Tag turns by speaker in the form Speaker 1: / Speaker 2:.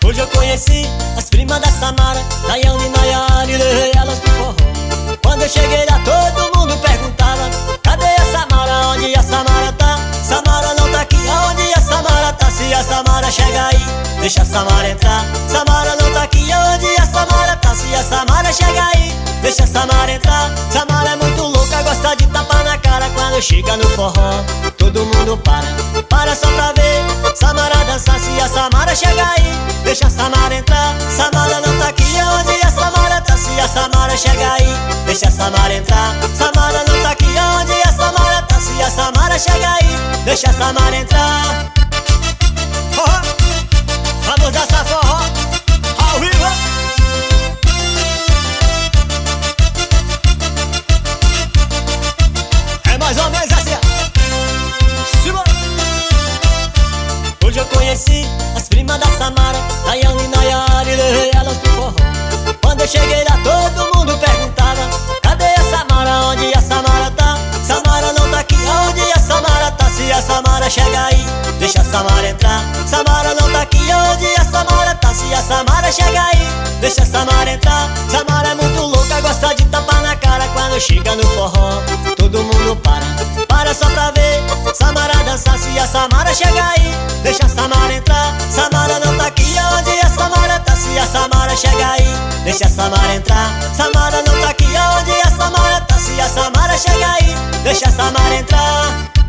Speaker 1: Hoje eu conheci as primas da Samara, Daiane e Nayara, e levei elas pro forró. Quando eu cheguei lá todo mundo perguntava: cadê a Samara? Onde a Samara tá? Samara não tá aqui, aonde a Samara tá? Se a Samara chega aí, deixa a Samara entrar. Samara não tá aqui, aonde a Samara tá? Se a Samara chega aí, deixa a Samara entrar. Samara é muito louca, gosta de tapar na cara. Quando chega no forró, todo mundo para só pra ver Samara dançar. Se a Samara chega aí, deixa a Samara entrar. Samara não tá aqui, aonde a Samara tá? Se a Samara chega aí, deixa a Samara entrar. Samara não tá aqui, aonde a Samara tá? Se a Samara chega aí, deixa a Samara entrar. Forró, vamos dançar forró ao vivo. É mais ou menos assim, ó. Hoje eu conheci as primas da Samara, Daiane e Nayara, e levei elas pro forró. Quando eu cheguei lá todo mundo perguntava: cadê a Samara? Onde a Samara tá? Samara não tá aqui, aonde a Samara tá? Se a Samara chega aí, deixa a Samara entrar. Samara não tá aqui, aonde a Samara tá? Se a Samara chega aí, deixa a Samara entrar. Samara é muito louca, gosta de tapar na cara. Quando chega no forró, todo mundo para só pra ver Samara dançar. Se a Samara chega aí, deixa a Samara entrar. Samara não tá aqui, aonde a Samara tá? Se a Samara chega aí, deixa a Samara entrar. Samara não tá aqui, aonde a Samara tá? Se a Samara chega aí, deixa a Samara entrar.